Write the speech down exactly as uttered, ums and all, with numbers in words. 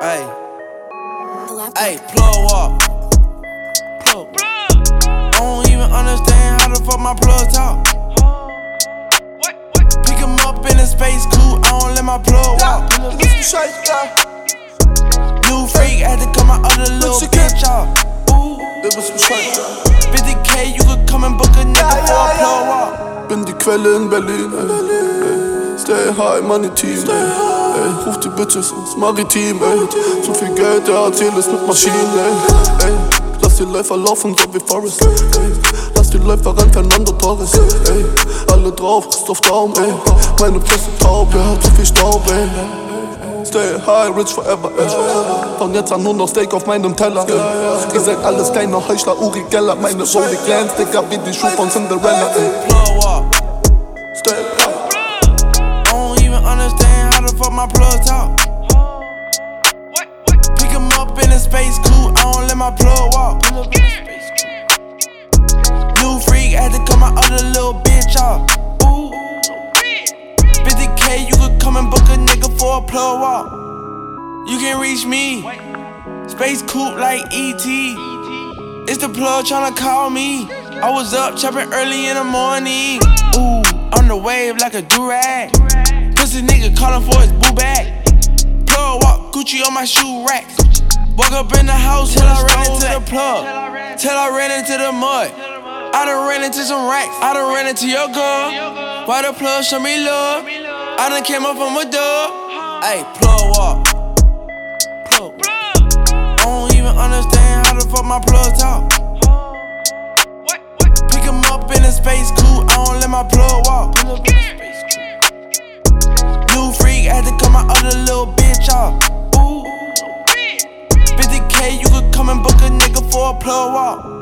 Ayy, ayy, plug up. Plug. I don't even understand how the fuck my plug talk. Pick him up in a space coupe, I don't let my plug walk. New freak, had to cut my other little bitch off. Ooh, fifty K, you could come and book a nigga for a plug walk. Bin die Quelle in Berlin, ey, ey. Stay high, money team, ey, ey. Ruf die Bitches ins Maritim, ey. Zu viel Geld, ja, erzähl es mit Maschinen, ey, ey. Lass die Läufer laufen, so wie Forrest, ey. Lass die Läufer rein, Fernando Torres, ey. Alle drauf, Rest auf Daumen, ey. Meine Fresse taub, ja, zu viel Staub, ey. Stay high, rich forever, ey. Von jetzt an nur noch Steak auf meinem Teller, ey. Ihr seid alles kleine Heuchler, Uri Geller. Meine Rolli glänzt, Digga, wie die Schuhe von Cinderella, ey. Stay high. I don't even understand how the fuck my plug talk. Pick him up in a space coupe, I don't let my plug walk. New freak, had to cut my other little bitch off. Ooh, fifty K, you could come and book a nigga for a plug walk. You can reach me, space coupe like E T. It's the plug tryna call me. I was up chopping early in the morning. Ooh, on the wave like a durag. Pussy nigga calling for his boo bag. Plug walk, Gucci on my shoe racks. Walk up in the house till I ran into the plug. Till I ran into the mud. I done ran into some racks. I done ran into your girl. Why the plug show me love? I done came up from a dub. Ayy, plug walk. Plug. I don't even understand how the fuck my plug talk. Pick him up in a space coupe, I don't let my plug walk. New freak, had to cut my other little bitch off. Ooh, fifty K, you could come and book a nigga for a plug walk.